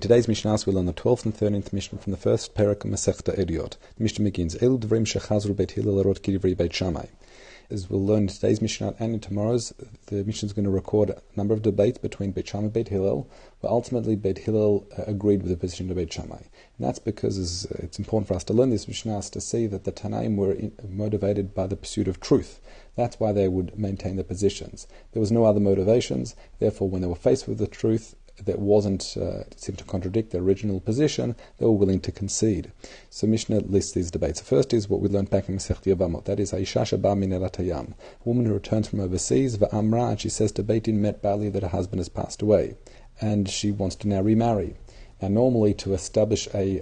today's Mishnah we'll learn the 12th and 13th Mishnah from the first parak of Masechta Ediot. The Mishnah begins, Elu Devrim Shechazru Beit Hillel Arot Kidivri Beit Shammai. As we'll learn in today's Mishnah and in tomorrow's, the Mishnah is going to record a number of debates between Beit Shammai and Beit Hillel, but ultimately Beit Hillel agreed with the position of Beit Shammai. And that's because it's important for us to learn this Mishnah to see that the Tanaim were motivated by the pursuit of truth. That's why they would maintain their positions. There was no other motivations, therefore when they were faced with the truth that seemed to contradict their original position, they were willing to concede. So Mishnah lists these debates. The first is what we learned back in Masechta Yevamot. That is, Aisha sheba min elat hayam, a woman who returns from overseas, va'amra, and she says to Beit Din met Bali that her husband has passed away, and she wants to now remarry. Now, normally, to effect a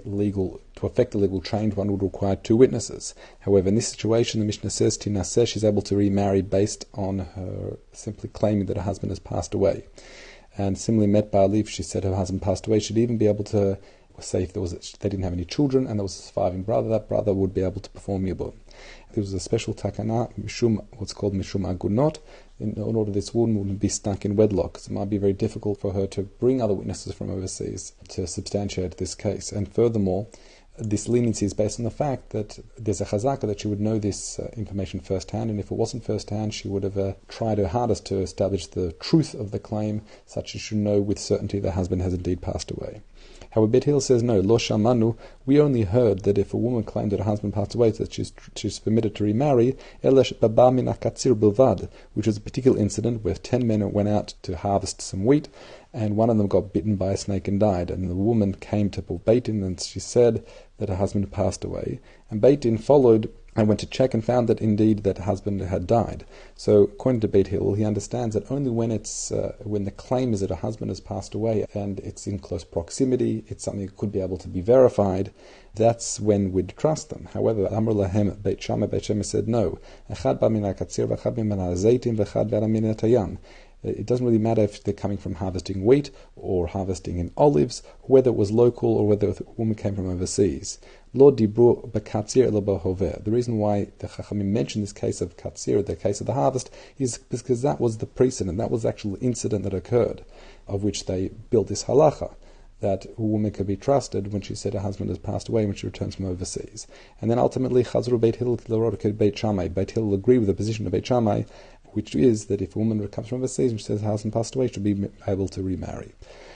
legal change, one would require two witnesses. However, in this situation, the Mishnah says Tinaseh, she's able to remarry based on her simply claiming that her husband has passed away. And similarly, Met Ba'ali, if she said her husband passed away, she'd even be able to say if they didn't have any children and there was a surviving brother, that brother would be able to perform Yibum. There was a special takana, what's called Mishum Agunot, in order this woman wouldn't be stuck in wedlock. So it might be very difficult for her to bring other witnesses from overseas to substantiate this case. And furthermore, this leniency is based on the fact that there's a chazaka that she would know this information firsthand, and if it wasn't firsthand, she would have tried her hardest to establish the truth of the claim, such as she should know with certainty that her husband has indeed passed away. However, Beit Hillel says, no, lo shamanu, we only heard that if a woman claimed that her husband passed away, that she's permitted to remarry, elesh baba min akatzir bilvad, which was a particular incident where 10 men went out to harvest some wheat, and one of them got bitten by a snake and died. And the woman came to Beit Din and she said that her husband had passed away. And Beit Din followed and went to check and found that indeed that husband had died. So according to Beit Hillel, he understands that only when when the claim is that a husband has passed away and it's in close proximity, it's something that could be able to be verified, that's when we'd trust them. However, Amr Lahem Beit Shammai said no. Echad ba min hakatzir v'echad min hazeitim v'echad ba min hatayam. It doesn't really matter if they're coming from harvesting wheat or harvesting in olives, whether it was local or whether the woman came from overseas. Lo dibru b'katzir elo b'hover. The reason why the Chachamim mentioned this case of katzir, the case of the harvest, is because that was the precedent, that was the actual incident that occurred, of which they built this halacha, that a woman could be trusted when she said her husband has passed away when she returns from overseas. And then ultimately, Chazru Beit Hillel Beit Shammai. Beit Hillel agree with the position of Beit Shammai, which is that if a woman comes from overseas and she says her husband passed away, she'll be able to remarry.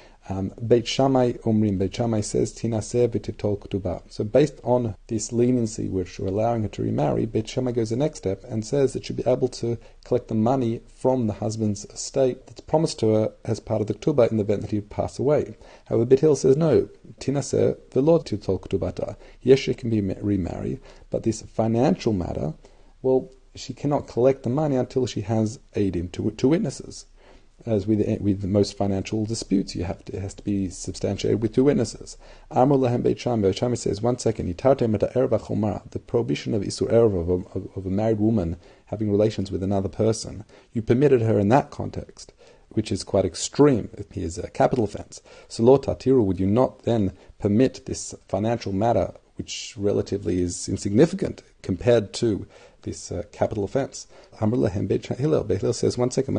Beit Shammai says, Tinaseh v'titol ketubah. So based on this leniency which we're allowing her to remarry, Beit Shammai goes the next step and says that she'll be able to collect the money from the husband's estate that's promised to her as part of the ketubah in the event that he passed away. However, Beit Hillel says, no, Tinaseh v'lo titol ketubata. Yes, she can be remarried, but this financial matter, well, she cannot collect the money until she has eidim, two witnesses. As with most financial disputes, it has to be substantiated with two witnesses. Amar lahem Beit Shammai says, 1 second, the prohibition of Isur Erev, of a married woman having relations with another person, you permitted her in that context, which is quite extreme. It is a capital offense. So lo tatiru, would you not then permit this financial matter, which relatively is insignificant compared to this capital offense? Beit Hillel says, 1 second,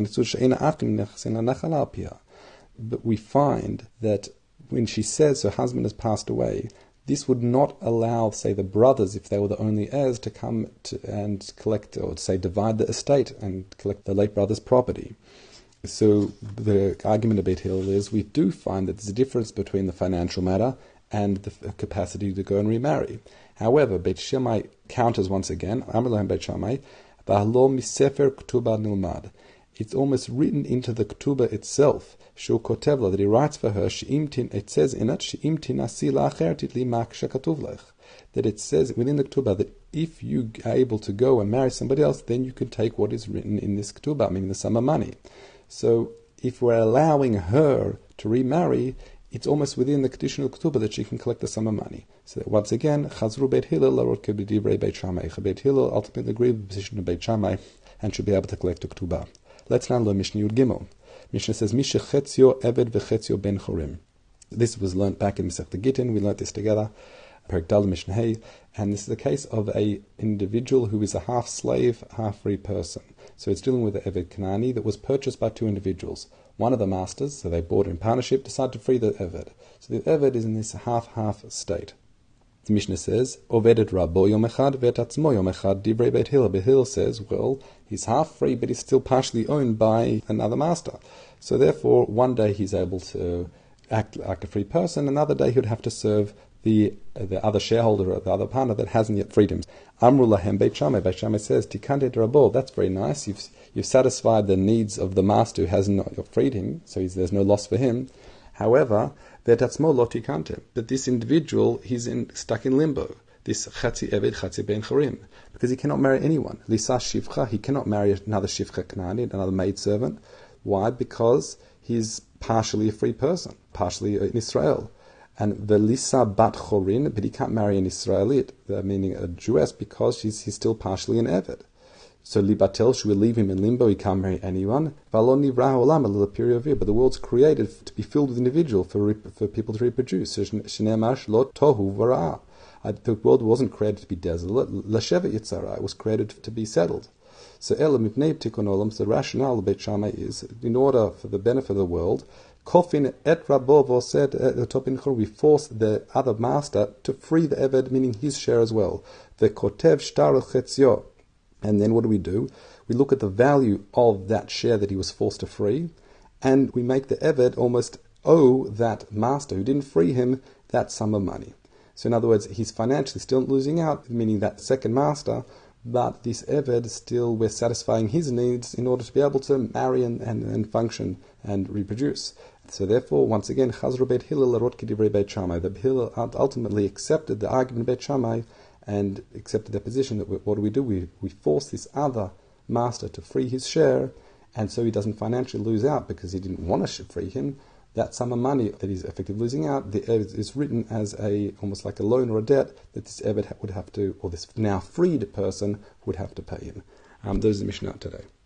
but we find that when she says her husband has passed away, this would not allow, say, the brothers, if they were the only heirs, to come and collect, or say divide the estate and collect the late brother's property. So the argument of Beit Hillel is we do find that there's a difference between the financial matter and the capacity to go and remarry. However, Beit Shammai counters once again, Amar lahem Beit Shammai, V'halo misefer ketubah nilmad. It's almost written into the ketubah itself, Shu kotevla, that he writes for her, it says in it, She'im tinasi la'acher titli mak shekatuv lech. That it says within the ketubah that if you are able to go and marry somebody else, then you can take what is written in this ketubah, meaning the sum of money. So if we're allowing her to remarry, it's almost within the conditional ketubah that she can collect the sum of money. So that once again, Chazru Beit Hillel larot k'b'divrei Beit Shammai. Beit Hillel ultimately agreed with the position of Beit Shammai and should be able to collect the ketubah. Let's now learn Mishnah Yud Gimel. Mishnah says, Misha chetzio eved v'chetzio ben chorim. This was learnt back in Masechta Gittin. We learnt this together, Perek Daled Mishnah Hey, and this is the case of a individual who is a half slave, half free person. So it's dealing with the Eved Kanani that was purchased by two individuals. one of the masters, so they bought in partnership, decided to free the Eved. So the Eved is in this half-half state. The Mishnah says, Ovedet Rabo Yom Echad Vetatzmo Yom Echad Divrei Beit Hillel. Beit Hillel says, well, he's half free, but he's still partially owned by another master. So therefore, one day he's able to act like a free person, another day he would have to serve the other shareholder or the other partner that hasn't yet freed him. Amru lahem Beit Shammai. Beit Shammai says, Tikante Rabo, that's very nice. You've satisfied the needs of the master who has not freed him, so there's no loss for him. However, that this individual, he's stuck in limbo. This Chatzi Eved, Chatzi Ben Chorim, because he cannot marry anyone. Lisa Shivcha, he cannot marry another Shivcha Knani, another maidservant. Why? Because he's partially a free person, partially in Israel. And Velisa Bat Chorin, but he can't marry an Israelite, meaning a Jewess, because he's still partially an Eved. So Libatel, should we leave him in limbo? He can't marry anyone. Valoni Raholam, a little period of year, but the world's created to be filled with individual for people to reproduce. So Shnemash Lot Tohu Vara. The world wasn't created to be desolate. Lasheva Yitzara, it was created to be settled. So Elam Ibnei Tikkun Olam, the rationale of Beit Shammai is, in order for the benefit of the world, Kofin et Rabov said we force the other master to free the Eved, meaning his share as well. The Kotev Shtar Chetzio. And then what do? We look at the value of that share that he was forced to free, and we make the Eved almost owe that master who didn't free him that sum of money. So in other words, he's financially still losing out, meaning that second master, but this Eved still, we're satisfying his needs in order to be able to marry and function and reproduce. So therefore, once again, Chazru Beit Hillel Rot K'divrei Beit Shammai. The Hillel ultimately accepted the argument of Beit Shammai and accepted their position that what do? We force this other master to free his share, and so he doesn't financially lose out because he didn't want to free him. That sum of money that he's effectively losing out, the Eved is written as almost like a loan or a debt that this Eved would have to, or this now freed person would have to pay him. Those are the Mishnah today.